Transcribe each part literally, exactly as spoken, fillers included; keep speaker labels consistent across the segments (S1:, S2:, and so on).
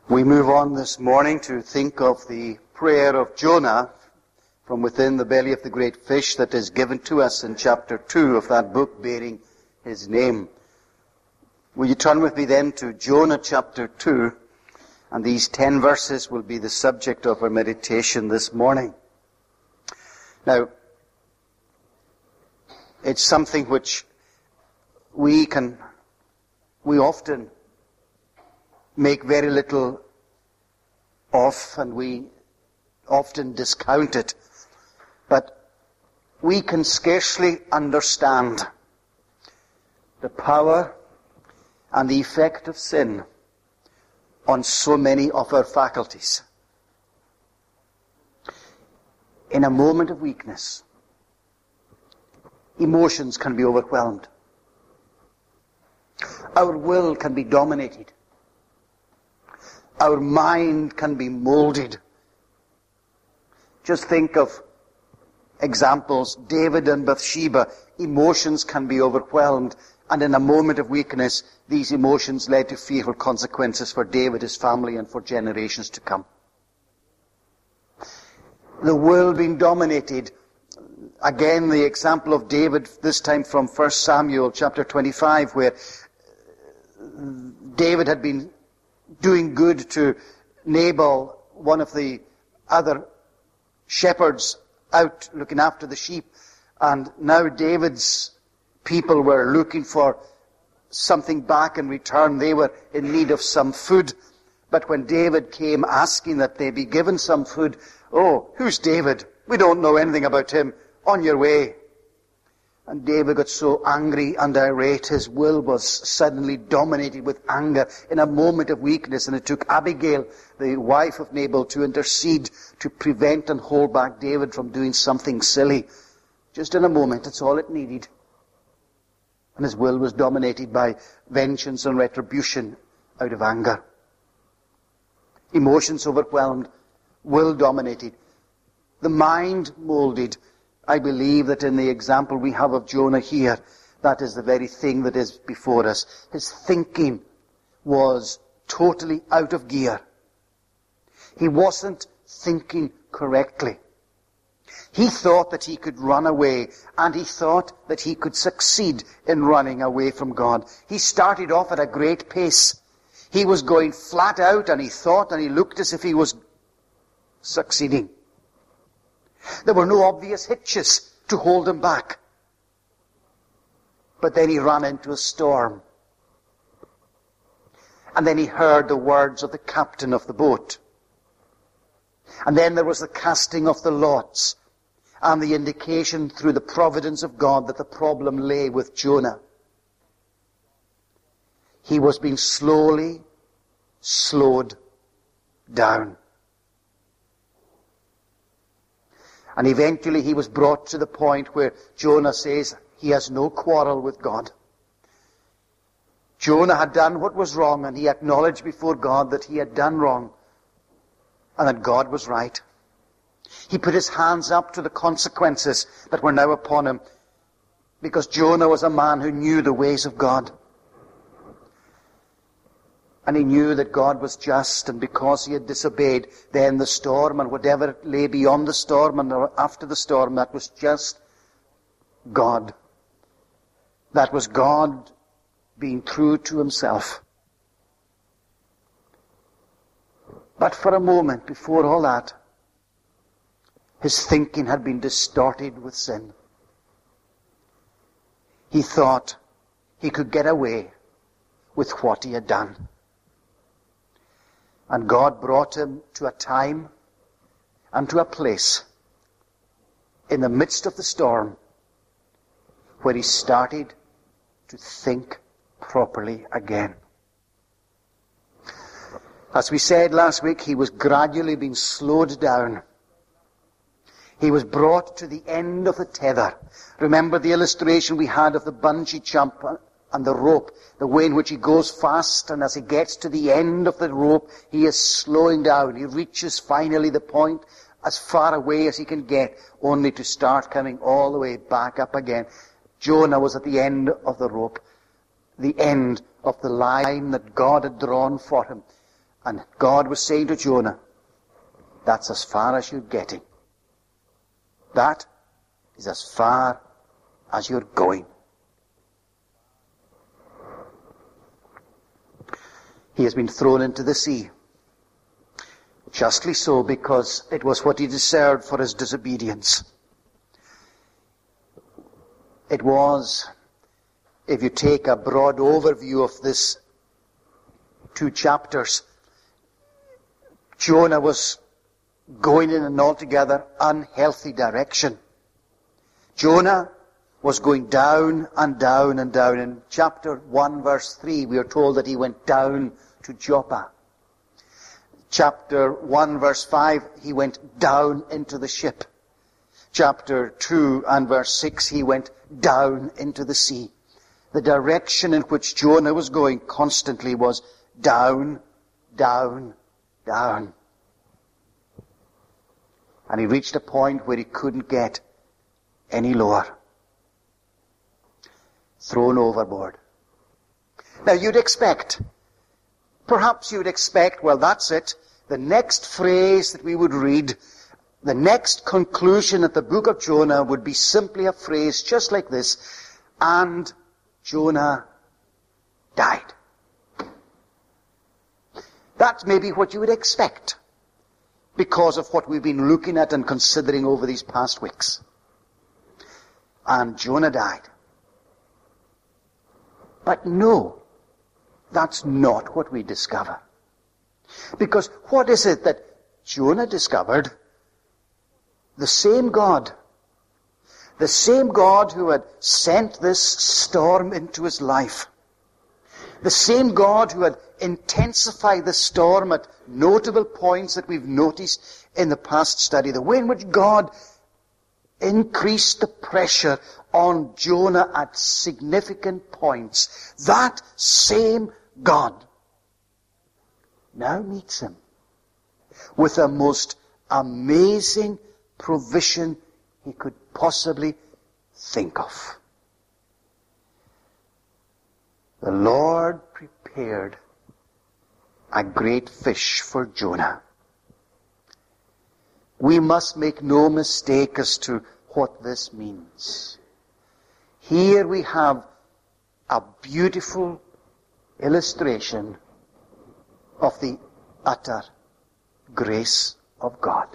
S1: We move on this morning to think of the prayer of Jonah from within the belly of the great fish that is given to us in chapter two of that book bearing his name. Will you turn with me then to Jonah chapter two, and these ten verses will be the subject of our meditation this morning. Now, it's something which we can, we often make very little of, and we often discount it. But we can scarcely understand the power and the effect of sin on so many of our faculties. In a moment of weakness, emotions can be overwhelmed. Our will can be dominated. Our mind can be molded. Just think of examples. David and Bathsheba. Emotions can be overwhelmed. And in a moment of weakness, these emotions led to fearful consequences for David, his family, and for generations to come. The will being dominated. Again, the example of David, this time from First Samuel chapter twenty-five, where David had been doing good to Nabal, one of the other shepherds out looking after the sheep. And now David's people were looking for something back in return. They were in need of some food. But when David came asking that they be given some food, oh, who's David? We don't know anything about him. On your way. And David got so angry and irate, his will was suddenly dominated with anger in a moment of weakness. And it took Abigail, the wife of Nabal, to intercede to prevent and hold back David from doing something silly. Just in a moment, that's all it needed. And his will was dominated by vengeance and retribution out of anger. Emotions overwhelmed, will dominated, the mind molded. I believe that in the example we have of Jonah here, that is the very thing that is before us. His thinking was totally out of gear. He wasn't thinking correctly. He thought that he could run away, and he thought that he could succeed in running away from God. He started off at a great pace. He was going flat out, and he thought and he looked as if he was succeeding. There were no obvious hitches to hold him back. But then he ran into a storm. And then he heard the words of the captain of the boat. And then there was the casting of the lots and the indication through the providence of God that the problem lay with Jonah. He was being slowly slowed down. And eventually he was brought to the point where Jonah says he has no quarrel with God. Jonah had done what was wrong, and he acknowledged before God that he had done wrong and that God was right. He put his hands up to the consequences that were now upon him, because Jonah was a man who knew the ways of God. And he knew that God was just, and because he had disobeyed, then the storm and whatever lay beyond the storm and after the storm, that was just God. That was God being true to himself. But for a moment before all that, his thinking had been distorted with sin. He thought he could get away with what he had done. And God brought him to a time and to a place in the midst of the storm where he started to think properly again. As we said last week, he was gradually being slowed down. He was brought to the end of the tether. Remember the illustration we had of the bungee jump and the rope, the way in which he goes fast, and as he gets to the end of the rope, he is slowing down. He reaches finally the point as far away as he can get, only to start coming all the way back up again. Jonah was at the end of the rope, the end of the line that God had drawn for him. And God was saying to Jonah, that's as far as you're getting. That is as far as you're going. He has been thrown into the sea. Justly so, because it was what he deserved for his disobedience. It was, if you take a broad overview of this two chapters, Jonah was going in an altogether unhealthy direction. Jonah was going down and down and down. In chapter one, verse three, we are told that he went down to Joppa. Chapter one, verse five, he went down into the ship. Chapter two and verse six, he went down into the sea. The direction in which Jonah was going constantly was down, down, down. And he reached a point where he couldn't get any lower. Thrown overboard. Now you'd expect, perhaps you'd expect, well that's it, the next phrase that we would read, the next conclusion of the book of Jonah would be simply a phrase just like this, and Jonah died. That's maybe what you would expect, because of what we've been looking at and considering over these past weeks. And Jonah died. But no, that's not what we discover. Because what is it that Jonah discovered? The same God, the same God who had sent this storm into his life, the same God who had intensified the storm at notable points that we've noticed in the past study, the way in which God increased the pressure on Jonah at significant points, that same God now meets him with a most amazing provision he could possibly think of. The Lord prepared a great fish for Jonah. We must make no mistake as to what this means. Here we have a beautiful illustration of the utter grace of God.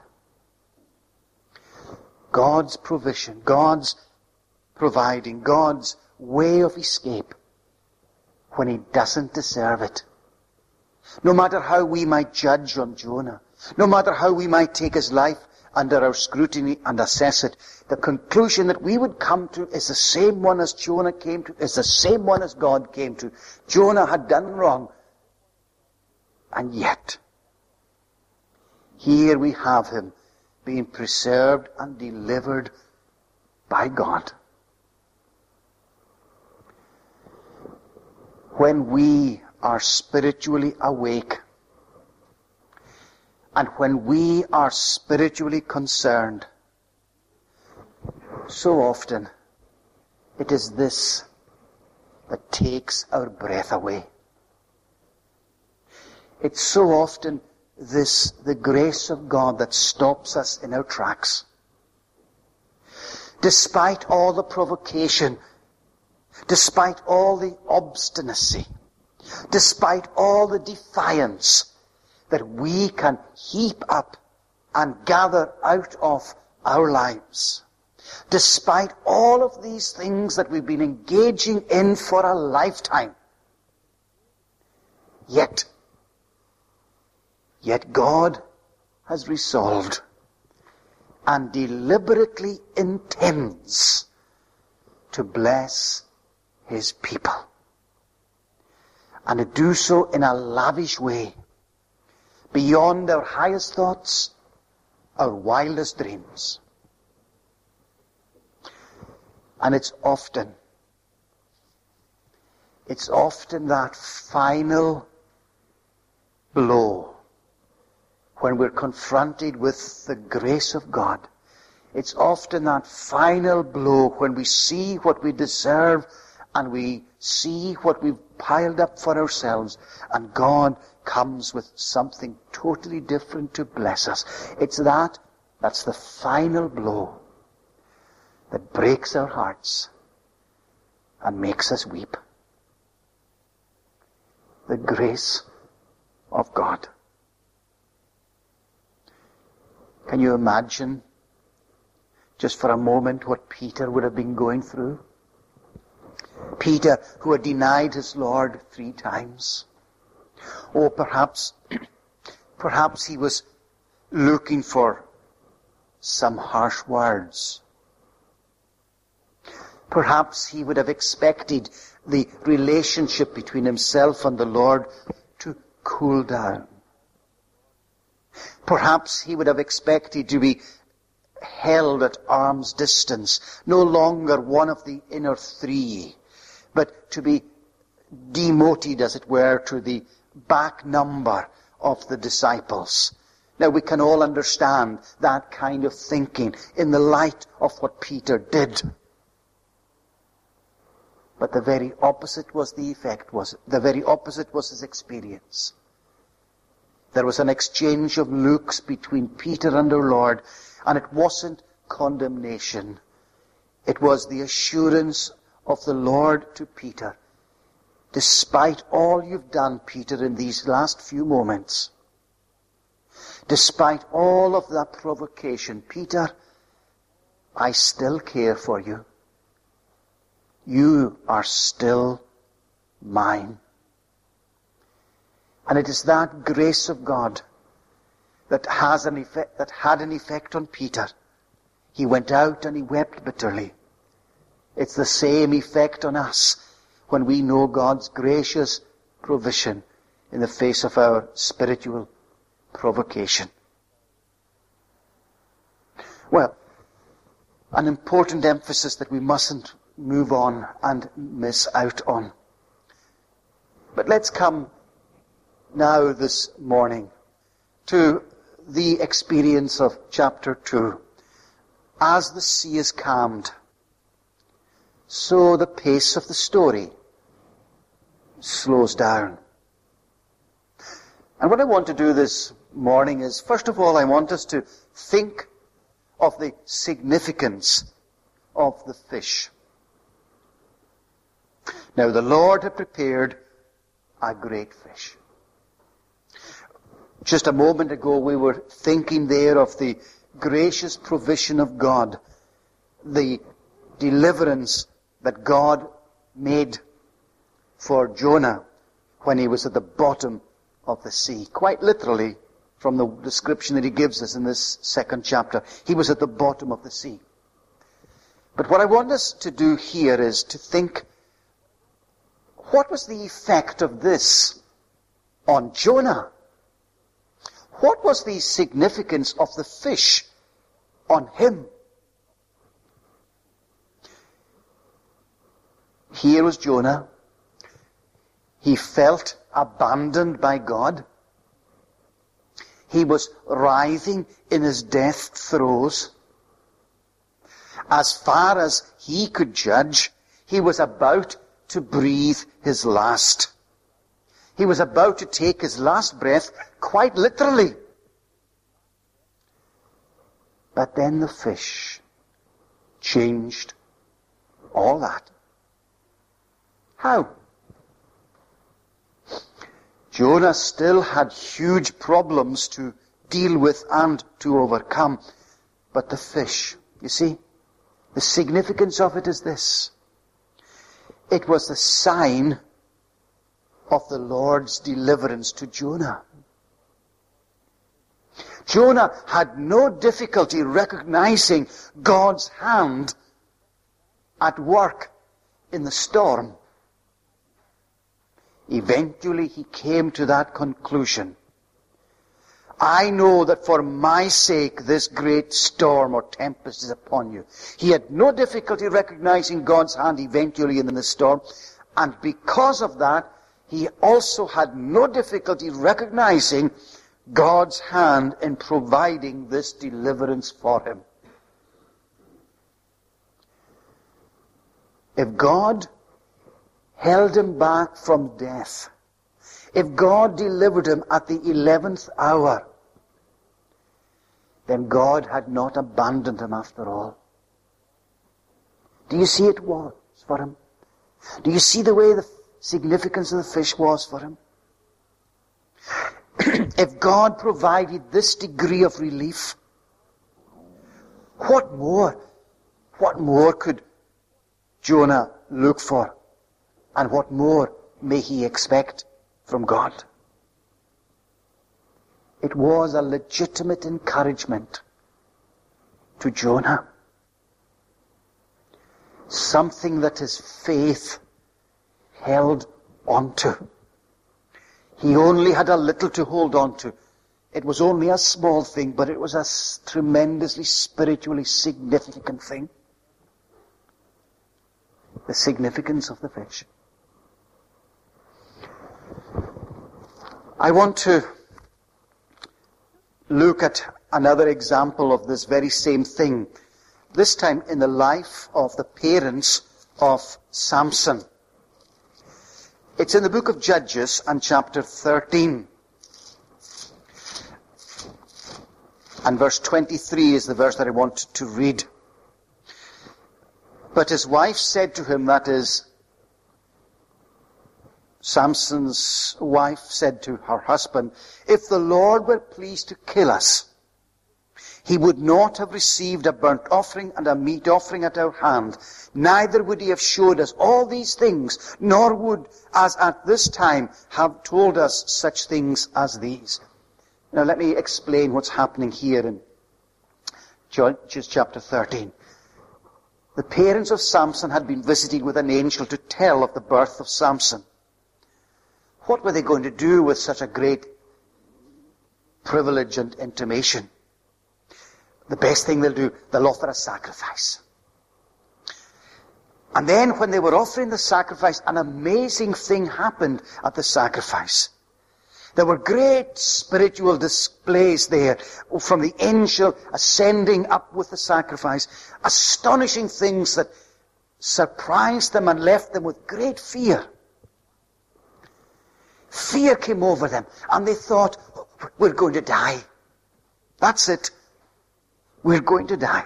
S1: God's provision, God's providing, God's way of escape when he doesn't deserve it. No matter how we might judge on Jonah, no matter how we might take his life under our scrutiny and assess it, the conclusion that we would come to is the same one as Jonah came to, is the same one as God came to. Jonah had done wrong. And yet, here we have him being preserved and delivered by God. When we are spiritually awake, and when we are spiritually concerned, so often it is this that takes our breath away. It's so often this, the grace of God, that stops us in our tracks. Despite all the provocation, despite all the obstinacy, despite all the defiance that we can heap up and gather out of our lives, despite all of these things that we've been engaging in for a lifetime, yet, yet God has resolved and deliberately intends to bless his people, and to do so in a lavish way, beyond our highest thoughts, our wildest dreams. And it's often, it's often that final blow when we're confronted with the grace of God. It's often that final blow when we see what we deserve and we see what we've piled up for ourselves, and God comes with something totally different to bless us. It's that, that's the final blow that breaks our hearts and makes us weep. The grace of God. Can you imagine, just for a moment, what Peter would have been going through? Peter, who had denied his Lord three times. Or perhaps, perhaps he was looking for some harsh words. Perhaps he would have expected the relationship between himself and the Lord to cool down. Perhaps he would have expected to be held at arm's distance, no longer one of the inner three, but to be demoted, as it were, to the back number of the disciples. Now, we can all understand that kind of thinking in the light of what Peter did. But the very opposite was the effect, was the very opposite was his experience. There was an exchange of looks between Peter and our Lord, and it wasn't condemnation. It was the assurance of the Lord to Peter. Despite all you've done, Peter, in these last few moments, despite all of that provocation, Peter, I still care for you. You are still mine. And it is that grace of God that has an effect, that had an effect on Peter. He went out and he wept bitterly. It's the same effect on us when we know God's gracious provision in the face of our spiritual provocation. Well, an important emphasis that we mustn't move on and miss out on. But let's come now this morning to the experience of chapter two. As the sea is calmed, so the pace of the story slows down. And what I want to do this morning is, first of all, I want us to think of the significance of the fish. Now, the Lord had prepared a great fish. Just a moment ago, we were thinking there of the gracious provision of God, the deliverance that God made for Jonah when he was at the bottom of the sea. Quite literally, from the description that he gives us in this second chapter, he was at the bottom of the sea. But what I want us to do here is to think, what was the effect of this on Jonah? What was the significance of the fish on him? Here was Jonah. He felt abandoned by God. He was writhing in his death throes. As far as he could judge, he was about to breathe his last. He was about to take his last breath, quite literally. But then the fish changed all that. How? Jonah still had huge problems to deal with and to overcome. But the fish, you see, the significance of it is this. It was the sign of the Lord's deliverance to Jonah. Jonah had no difficulty recognizing God's hand at work in the storm. Eventually he came to that conclusion. I know that for my sake this great storm or tempest is upon you. He had no difficulty recognizing God's hand eventually in the storm. And because of that, he also had no difficulty recognizing God's hand in providing this deliverance for him. If God held him back from death, if God delivered him at the eleventh hour, then God had not abandoned him after all. Do you see it was for him? Do you see the way the significance of the fish was for him? If God provided this degree of relief, what more, what more could Jonah look for? And what more may he expect from God? It was a legitimate encouragement to Jonah. Something that his faith held on to. He only had a little to hold on to. It was only a small thing, but it was a tremendously spiritually significant thing. The significance of the fish. I want to look at another example of this very same thing. This time in the life of the parents of Samson. It's in the book of Judges and chapter thirteen. And verse twenty-three is the verse that I want to read. But his wife said to him, that is, Samson's wife said to her husband, if the Lord were pleased to kill us, he would not have received a burnt offering and a meat offering at our hand. Neither would he have showed us all these things, nor would, as at this time, have told us such things as these. Now let me explain what's happening here in Judges chapter thirteen. The parents of Samson had been visited with an angel to tell of the birth of Samson. What were they going to do with such a great privilege and intimation? The best thing they'll do, they'll offer a sacrifice. And then when they were offering the sacrifice, an amazing thing happened at the sacrifice. There were great spiritual displays there from the angel ascending up with the sacrifice. Astonishing things that surprised them and left them with great fear. Fear came over them and they thought, we're going to die. That's it. We're going to die.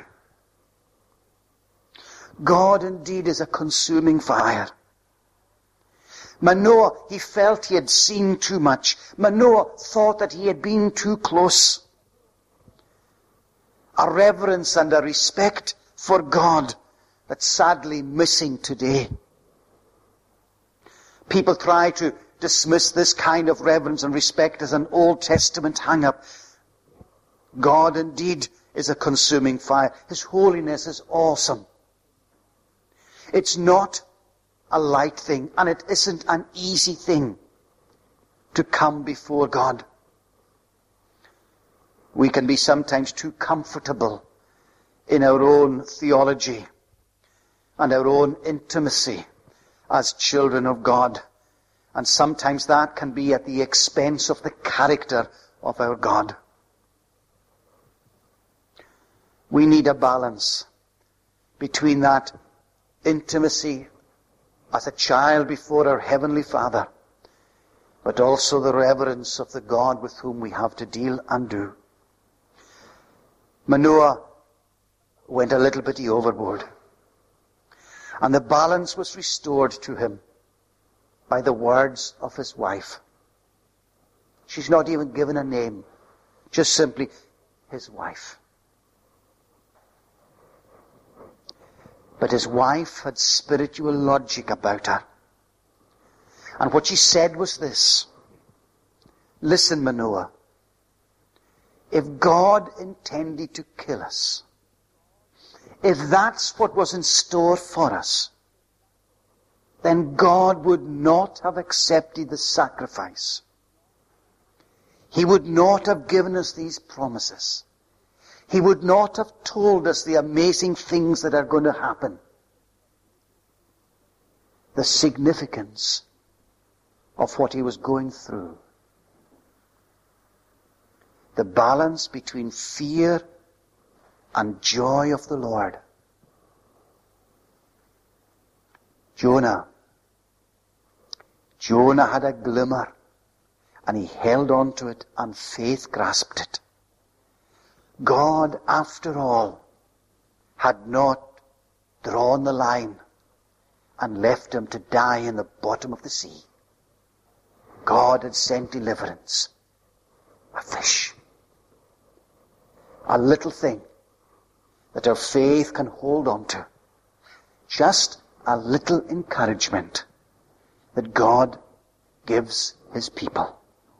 S1: God indeed is a consuming fire. Manoah, he felt he had seen too much. Manoah thought that he had been too close. A reverence and a respect for God that's sadly missing today. People try to dismiss this kind of reverence and respect as an Old Testament hang-up. God indeed is a consuming fire. His holiness is awesome. It's not a light thing, and it isn't an easy thing to come before God. We can be sometimes too comfortable in our own theology and our own intimacy as children of God. And sometimes that can be at the expense of the character of our God. We need a balance between that intimacy as a child before our Heavenly Father, but also the reverence of the God with whom we have to deal and do. Manoah went a little bit overboard, and the balance was restored to him by the words of his wife. She's not even given a name, just simply his wife. But his wife had spiritual logic about her. And what she said was this: listen, Manoah, if God intended to kill us, if that's what was in store for us, then God would not have accepted the sacrifice. He would not have given us these promises. He would not have told us the amazing things that are going to happen. The significance of what he was going through. The balance between fear and joy of the Lord. Jonah, Jonah had a glimmer, and he held on to it, and faith grasped it. God, after all, had not drawn the line and left him to die in the bottom of the sea. God had sent deliverance. A fish. A little thing that our faith can hold on to. Just a little encouragement that God gives his people.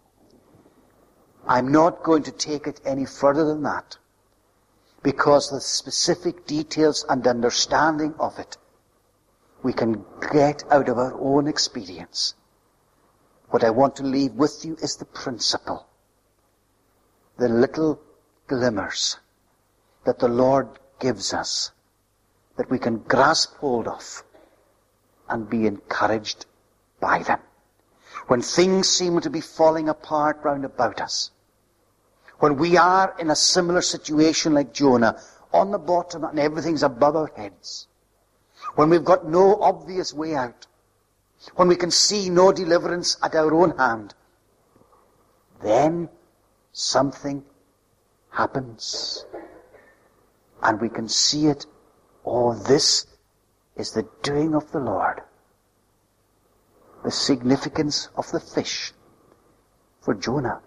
S1: I'm not going to take it any further than that, because the specific details and understanding of it we can get out of our own experience. What I want to leave with you is the principle, the little glimmers that the Lord gives us, that we can grasp hold of and be encouraged by them. When things seem to be falling apart round about us, when we are in a similar situation like Jonah, on the bottom and everything's above our heads, when we've got no obvious way out, when we can see no deliverance at our own hand, then something happens. And we can see it. Oh, this is the doing of the Lord. The significance of the fish for Jonah.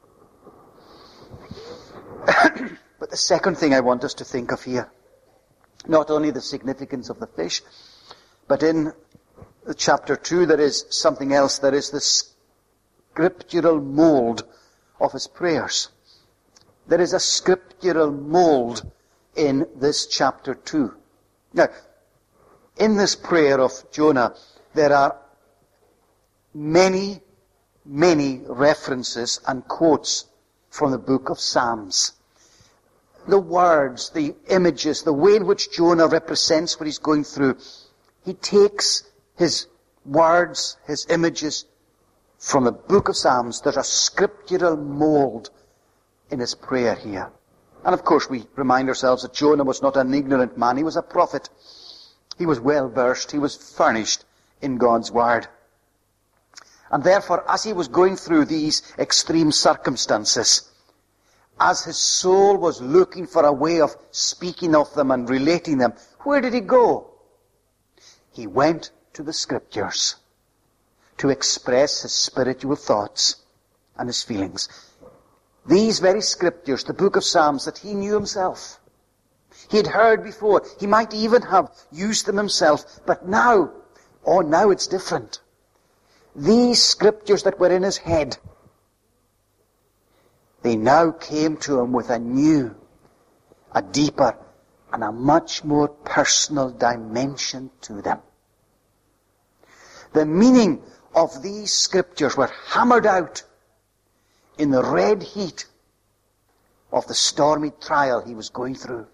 S1: But the second thing I want us to think of here, not only the significance of the fish, but in chapter two there is something else. There is the scriptural mold of his prayers. There is a scriptural mold in this chapter two. Now, in this prayer of Jonah, there are many, many references and quotes from the book of Psalms. The words, the images, the way in which Jonah represents what he's going through, he takes his words, his images from the book of Psalms. There's a scriptural mold in his prayer here. And of course we remind ourselves that Jonah was not an ignorant man. He was a prophet. He was well versed. He was furnished in God's word. And therefore, as he was going through these extreme circumstances, as his soul was looking for a way of speaking of them and relating them, where did he go? He went to the Scriptures to express his spiritual thoughts and his feelings. These very Scriptures, the book of Psalms that he knew himself, he had heard before, he might even have used them himself, but now, oh, now it's different. These Scriptures that were in his head, they now came to him with a new, a deeper, and a much more personal dimension to them. The meaning of these Scriptures were hammered out in the red heat of the stormy trial he was going through.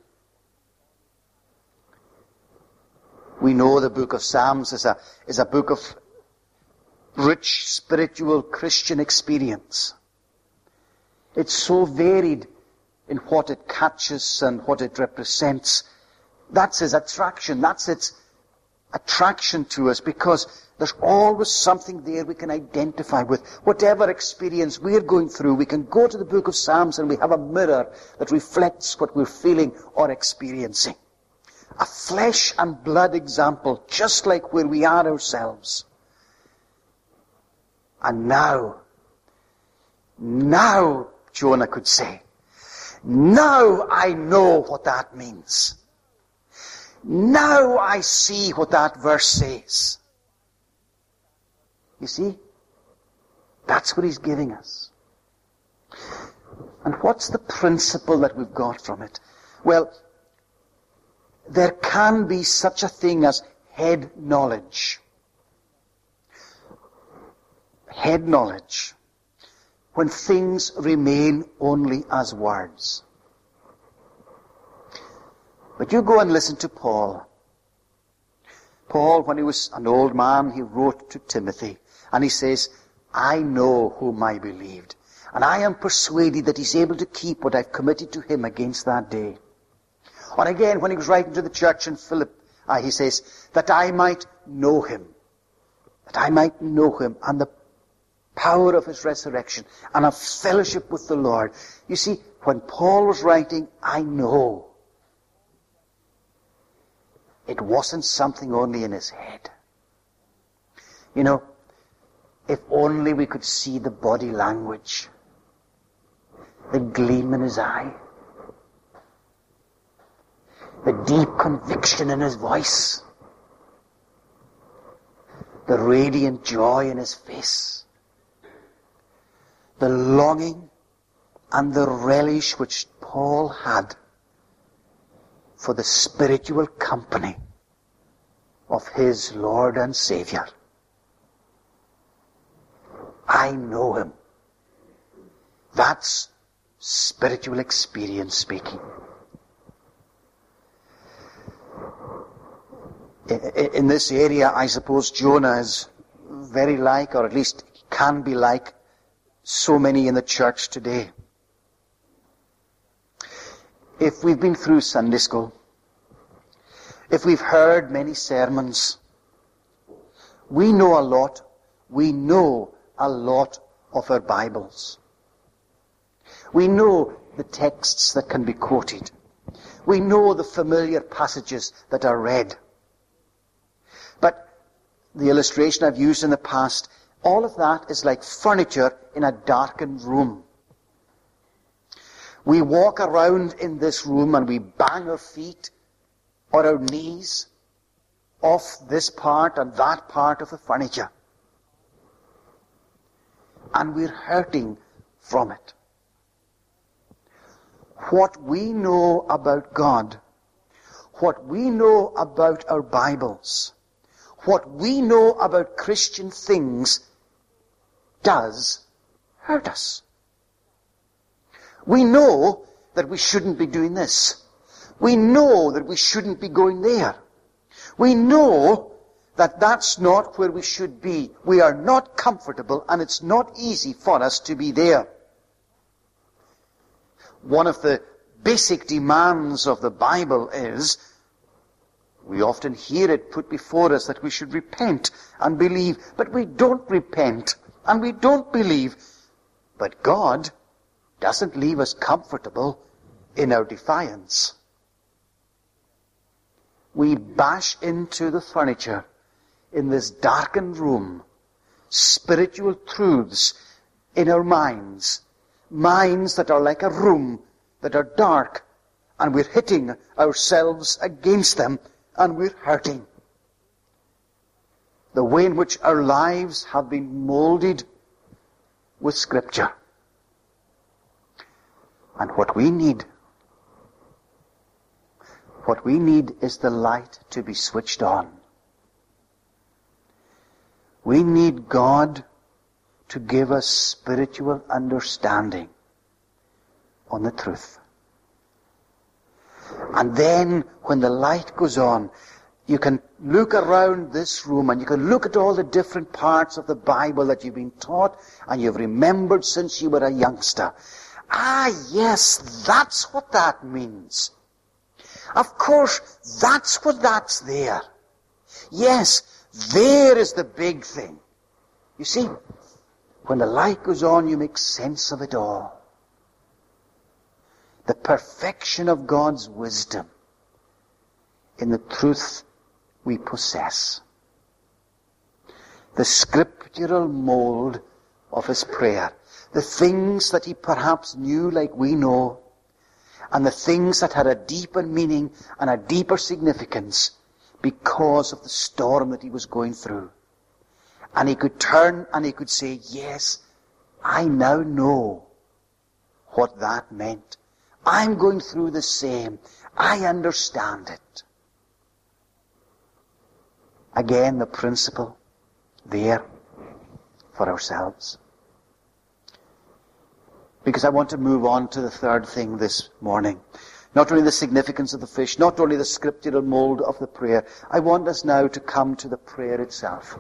S1: We know the book of Psalms is a, is a book of rich spiritual Christian experience. It's so varied in what it catches and what it represents. That's its attraction. That's its attraction to us, because there's always something there we can identify with. Whatever experience we're going through, we can go to the book of Psalms and we have a mirror that reflects what we're feeling or experiencing. A flesh and blood example, just like where we are ourselves. And now, now, Jonah could say, now I know what that means. Now I see what that verse says. You see? That's what he's giving us. And what's the principle that we've got from it? Well, there can be such a thing as head knowledge. Head knowledge. When things remain only as words. But you go and listen to Paul. Paul, when he was an old man, he wrote to Timothy. And he says, I know whom I believed. And I am persuaded that he's able to keep what I've committed to him against that day. Or again, when he was writing to the church in Philippi, he says, that I might know him. that I might know him and the power of his resurrection and have fellowship with the Lord. You see, when Paul was writing, I know, it wasn't something only in his head. You know, if only we could see the body language, the gleam in his eye, the deep conviction in his voice, the radiant joy in his face, the longing and the relish which Paul had for the spiritual company of his Lord and Savior. I know him. That's spiritual experience speaking. In this area, I suppose Jonah is very like, or at least can be like, so many in the church today. If we've been through Sunday school, if we've heard many sermons, we know a lot, we know a lot of our Bibles. We know the texts that can be quoted. We know the familiar passages that are read. But the illustration I've used in the past, all of that is like furniture in a darkened room. We walk around in this room and we bang our feet or our knees off this part and that part of the furniture. And we're hurting from it. What we know about God, what we know about our Bibles, what we know about Christian things does hurt us. We know that we shouldn't be doing this. We know that we shouldn't be going there. We know that that's not where we should be. We are not comfortable, and it's not easy for us to be there. One of the basic demands of the Bible is, we often hear it put before us, that we should repent and believe, but we don't repent and we don't believe. But God doesn't leave us comfortable in our defiance. We bash into the furniture in this darkened room, spiritual truths in our minds, minds that are like a room, that are dark, and we're hitting ourselves against them, and we're hurting. The way in which our lives have been molded with Scripture. And what we need, what we need is the light to be switched on. We need God to give us spiritual understanding on the truth. And then, when the light goes on, you can look around this room and you can look at all the different parts of the Bible that you've been taught and you've remembered since you were a youngster. Ah, yes, that's what that means. Of course, that's what that's there. Yes, there is the big thing. You see, when the light goes on, you make sense of it all. The perfection of God's wisdom in the truth we possess. The scriptural mold of his prayer. The things that he perhaps knew like we know, and the things that had a deeper meaning and a deeper significance because of the storm that he was going through. And he could turn and he could say, yes, I now know what that meant. I'm going through the same. I understand it. Again, the principle there for ourselves. Because I want to move on to the third thing this morning. Not only the significance of the fish, not only the scriptural mold of the prayer. I want us now to come to the prayer itself.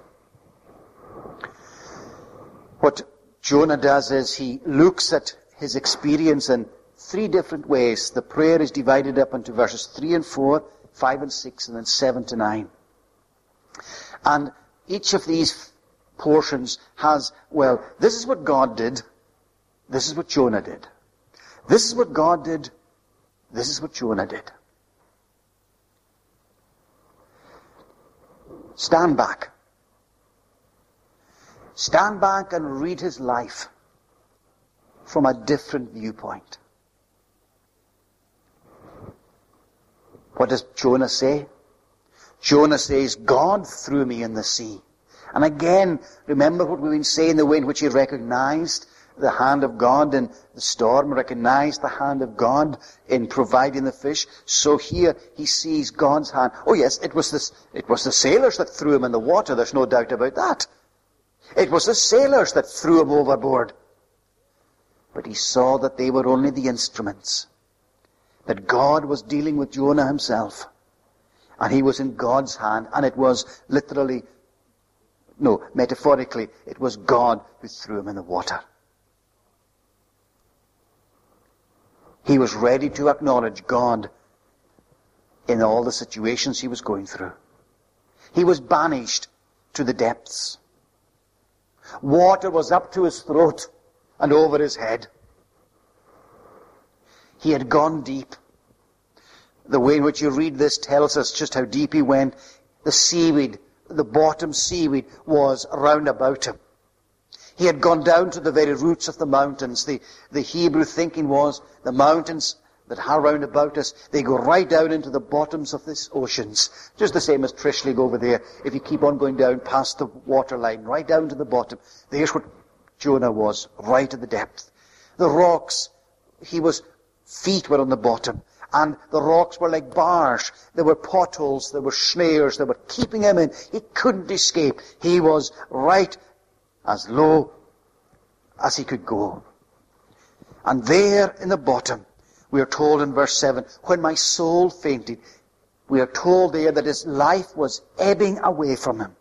S1: What Jonah does is he looks at his experience in three different ways. The prayer is divided up into verses three and four, five and six, and then seven to nine. And each of these portions has, well, this is what God did. This is what Jonah did. This is what God did. This is what Jonah did. Stand back. Stand back and read his life from a different viewpoint. What does Jonah say? Jonah says, God threw me in the sea. And again, remember what we've been saying, the way in which he recognized the hand of God in the storm, recognized the hand of God in providing the fish. So here he sees God's hand. Oh yes, it was this, it was the sailors that threw him in the water. There's no doubt about that. It was the sailors that threw him overboard. But he saw that they were only the instruments. That God was dealing with Jonah himself. And he was in God's hand. And it was literally, no, metaphorically, it was God who threw him in the water. He was ready to acknowledge God in all the situations he was going through. He was banished to the depths. Water was up to his throat and over his head. He had gone deep. The way in which you read this tells us just how deep he went. The seaweed, the bottom seaweed, was round about him. He had gone down to the very roots of the mountains. The, the Hebrew thinking was the mountains that are round about us, they go right down into the bottoms of these oceans. Just the same as Trishlig over there. If you keep on going down past the waterline, right down to the bottom, there's what Jonah was, right at the depth. The rocks, he was, feet were on the bottom. And the rocks were like bars. There were potholes, there were snares, they were keeping him in. He couldn't escape. He was right as low as he could go. And there in the bottom, we are told in verse seven, when my soul fainted, we are told there that his life was ebbing away from him.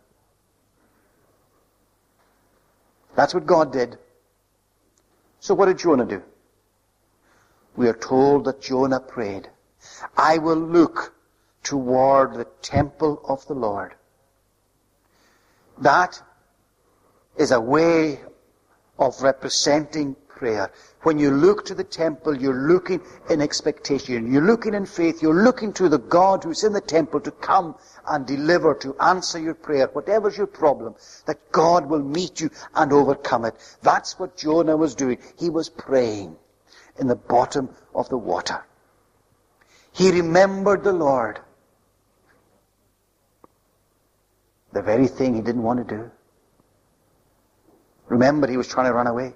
S1: That's what God did. So what did Jonah do? We are told that Jonah prayed, I will look toward the temple of the Lord. That is a way of representing prayer. When you look to the temple, you're looking in expectation. You're looking in faith. You're looking to the God who's in the temple to come and deliver, to answer your prayer, whatever's your problem, that God will meet you and overcome it. That's what Jonah was doing. He was praying in the bottom of the water. He remembered the Lord. The very thing he didn't want to do. Remember, he was trying to run away.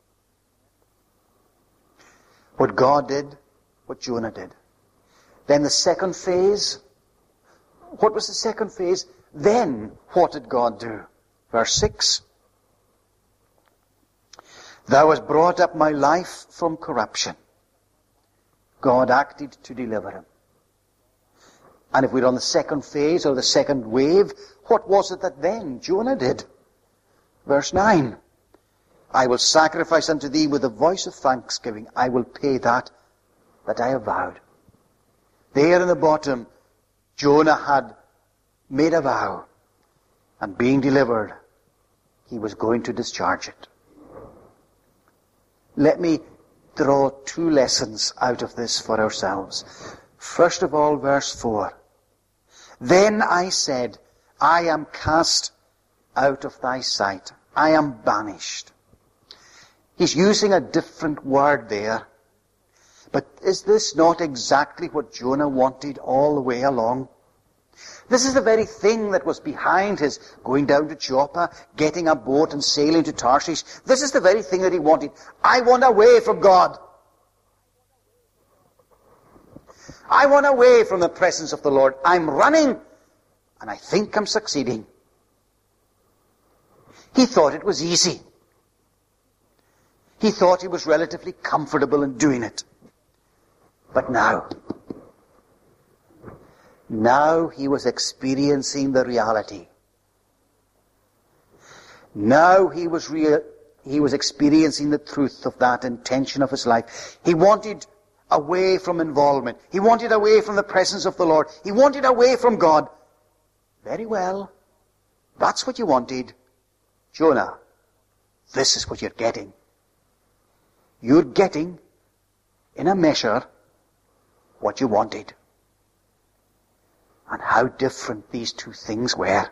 S1: What God did, what Jonah did. Then the second phase. What was the second phase? Then, what did God do? Verse six. Thou hast brought up my life from corruption. God acted to deliver him. And if we're on the second phase or the second wave, what was it that then Jonah did? Verse nine. I will sacrifice unto thee with a voice of thanksgiving. I will pay that that I have vowed. There in the bottom, Jonah had made a vow. And being delivered, he was going to discharge it. Let me draw two lessons out of this for ourselves. First of all, verse four. Then I said, I am cast out of thy sight. I am banished. He's using a different word there. But is this not exactly what Jonah wanted all the way along? This is the very thing that was behind his going down to Joppa, getting a boat and sailing to Tarshish. This is the very thing that he wanted. I want away from God. I want away from the presence of the Lord. I'm running, and I think I'm succeeding. He thought it was easy. He thought he was relatively comfortable in doing it. But now, now he was experiencing the reality. Now he was real, he was experiencing the truth of that intention of his life. He wanted away from involvement. He wanted away from the presence of the Lord. He wanted away from God. Very well. That's what you wanted. Jonah, this is what you're getting. You're getting, in a measure, what you wanted. And how different these two things were.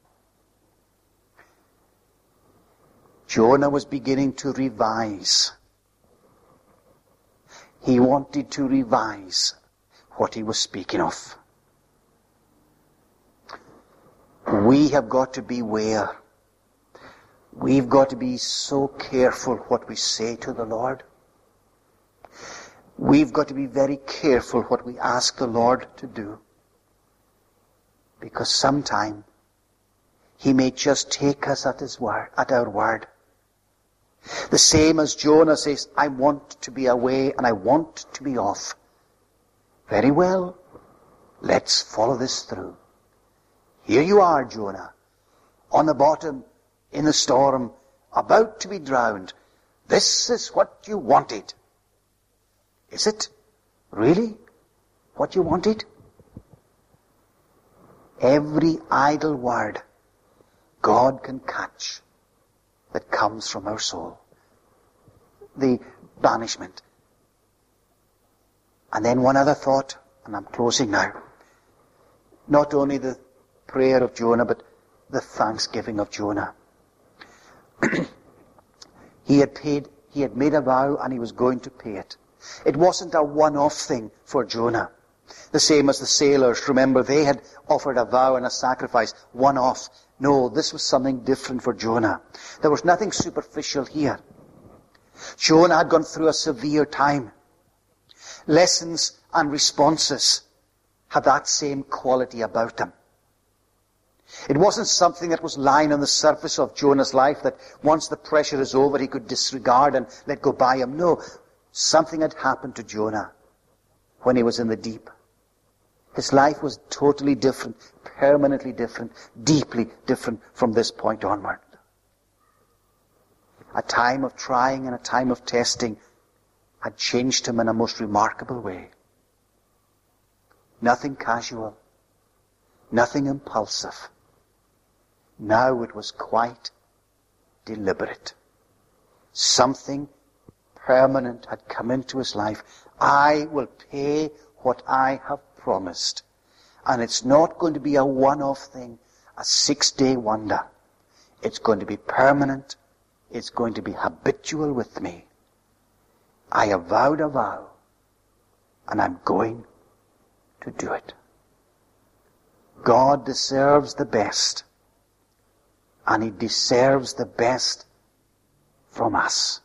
S1: Jonah was beginning to revise. He wanted to revise what he was speaking of. We have got to beware. We've got to be so careful what we say to the Lord. We've got to be very careful what we ask the Lord to do. Because sometime He may just take us at His word, at our word. The same as Jonah says, I want to be away and I want to be off. Very well, let's follow this through. Here you are, Jonah, on the bottom, in the storm, about to be drowned. This is what you wanted. Is it really what you wanted? Every idle word God can catch that comes from our soul. The banishment. And then one other thought, and I'm closing now. Not only the prayer of Jonah, but the thanksgiving of Jonah. He had paid, he had made a vow and he was going to pay it. It wasn't a one-off thing for Jonah. The same as the sailors. Remember, they had offered a vow and a sacrifice, one-off. No, this was something different for Jonah. There was nothing superficial here. Jonah had gone through a severe time. Lessons and responses had that same quality about them. It wasn't something that was lying on the surface of Jonah's life that once the pressure is over he could disregard and let go by him. No, something had happened to Jonah when he was in the deep. His life was totally different, permanently different, deeply different from this point onward. A time of trying and a time of testing had changed him in a most remarkable way. Nothing casual, nothing impulsive. Now it was quite deliberate. Something permanent had come into his life. I will pay what I have promised. And it's not going to be a one-off thing, a six-day wonder. It's going to be permanent. It's going to be habitual with me. I have vowed a vow, and I'm going to do it. God deserves the best, and He deserves the best from us.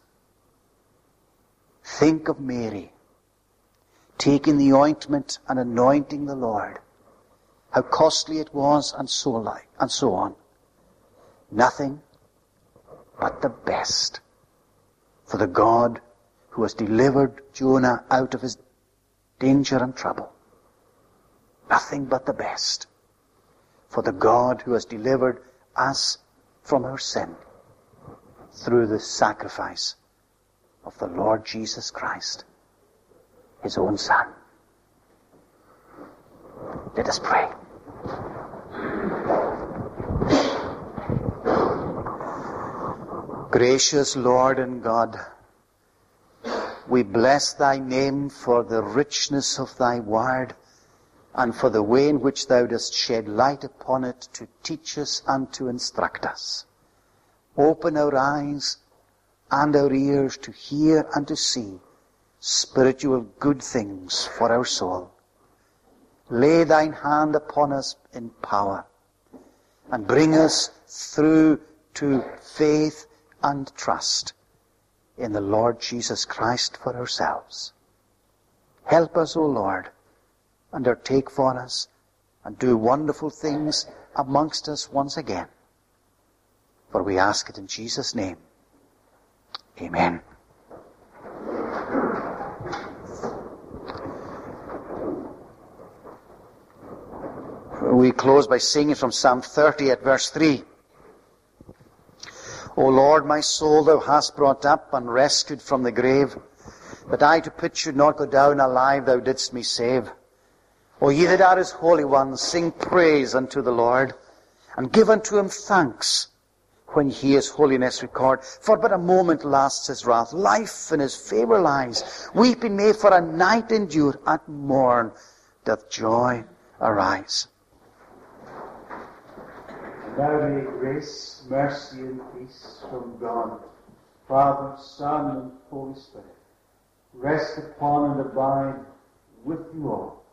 S1: Think of Mary taking the ointment and anointing the Lord. How costly it was, and so like, and so on. Nothing but the best for the God who has delivered Jonah out of his danger and trouble. Nothing but the best for the God who has delivered us from our sin through the sacrifice of the Lord Jesus Christ, His own Son. Let us pray. Gracious Lord and God, we bless Thy name for the richness of Thy word and for the way in which Thou dost shed light upon it to teach us and to instruct us. Open our eyes and our ears to hear and to see spiritual good things for our soul. Lay Thine hand upon us in power and bring us through to faith and trust in the Lord Jesus Christ for ourselves. Help us, O Lord, undertake for us and do wonderful things amongst us once again. For we ask it in Jesus' name. Amen. We close by singing from Psalm thirty at verse three. O Lord, my soul Thou hast brought up and rescued from the grave, that I to pit should not go down alive, Thou didst me save. O ye that are His holy ones, sing praise unto the Lord, and give unto Him thanks, when he his holiness record. For but a moment lasts his wrath. Life in his favour lies. Weeping may for a night endure. At morn doth joy arise.
S2: And now may grace, mercy, and peace from God, Father, Son, and Holy Spirit rest upon and abide with you all,